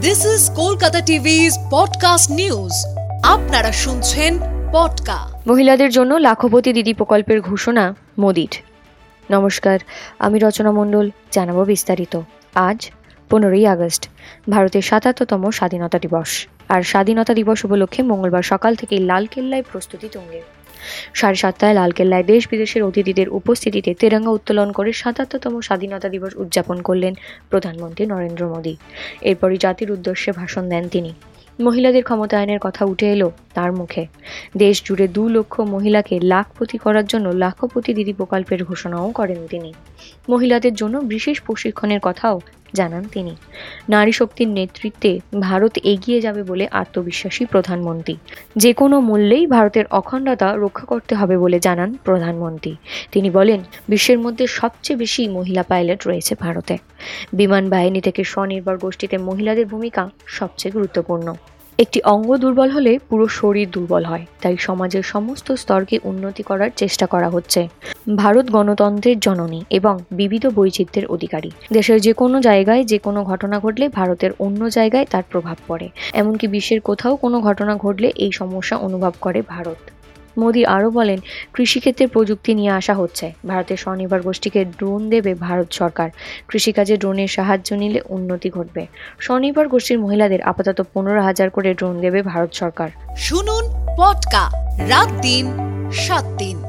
This is Kolkata TV's podcast news. আপনারা শুনছেন পডকা। মহিলাদের জন্য লাখপতি দিদি প্রকল্পের ঘোষণা মোদির। নমস্কার, আমি রচনা মণ্ডল, জানাবো বিস্তারিত। আজ 15ই আগস্ট, ভারতের ৭৭তম স্বাধীনতা দিবস। আর স্বাধীনতা দিবস উপলক্ষে মঙ্গলবার সকাল থেকেই লালকেল্লায় প্রস্তুতি তুঙ্গে। 7:30টায় লালকেল্লায় দেশ বিদেশের অতিথিদের উপস্থিতিতে তেরঙ্গা উত্তোলন করে ৭৭তম স্বাধীনতা দিবস উদযাপন করলেন প্রধানমন্ত্রী নরেন্দ্র মোদী। এরপরই জাতির উদ্দেশ্যে ভাষণ দেন তিনি। মহিলাদের ক্ষমতায়নের কথা উঠে এলো তার মুখে। দেশ জুড়ে 2 লক্ষ মহিলাকে লাখপতি করার জন্য লাখপতি দিদি প্রকল্পের ঘোষণাও করেন তিনি। মহিলাদের জন্য বিশেষ প্রশিক্ষণের কথাও জানান তিনি। নারী শক্তির নেতৃত্বে ভারত এগিয়ে যাবে বলে আত্মবিশ্বাসী প্রধানমন্ত্রী। যে কোনো মূল্যেই ভারতের অখণ্ডতা রক্ষা করতে হবে বলে জানান প্রধানমন্ত্রী। তিনি বলেন, বিশ্বের মধ্যে সবচেয়ে বেশি মহিলা পাইলট রয়েছে ভারতে। বিমান বাহিনী থেকে স্বনির্ভর গোষ্ঠীতে মহিলাদের ভূমিকা সবচেয়ে গুরুত্বপূর্ণ। একটি অঙ্গ দুর্বল হলে পুরো শরীর দুর্বল হয়, তাই সমাজের সমস্ত স্তরকে উন্নতি করার চেষ্টা করা হচ্ছে। ভারত গণতন্ত্রের জননী এবং বিবিধ বৈচিত্র্যের অধিকারী। দেশের যে কোনো জায়গায় যে কোনো ঘটনা ঘটলে ভারতের অন্য জায়গায় তার প্রভাব পড়ে। এমনকি বিশ্বের কোথাও কোনো ঘটনা ঘটলে এই সমস্যা অনুভব করে ভারত। মোদী আরও বলেন, কৃষিক্ষেত্রে প্রযুক্তি নিয়ে আসা হচ্ছে। ভারতের স্বনির্ভর গোষ্ঠীকে ড্রোন দেবে ভারত সরকার। কৃষিকাজে ড্রোনের সাহায্য নিলে উন্নতি ঘটবে। স্বনির্ভর গোষ্ঠীর মহিলাদের আপাতত 15,000 করে ড্রোন দেবে ভারত সরকার। শুনুন পডকা, রাত দিন 7 দিন।